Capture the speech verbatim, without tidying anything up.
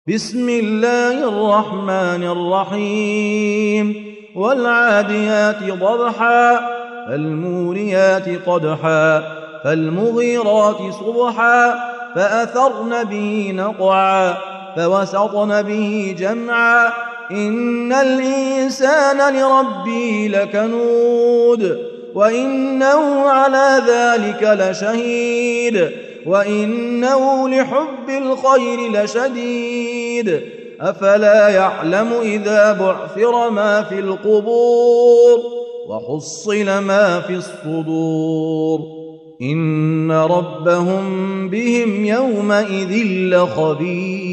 بسم الله الرحمن الرحيم والعاديات ضبحا فالموريات قدحا فالمغيرات صبحا فأثرن به نقعا فوسطن به جمعا إن الإنسان لربه لكنود وإنه على ذلك لشهيد وإنه لحب الخير لشديد أفلا يعلم إذا بعثر ما في القبور وحصل ما في الصدور إن ربهم بهم يومئذ لخبير.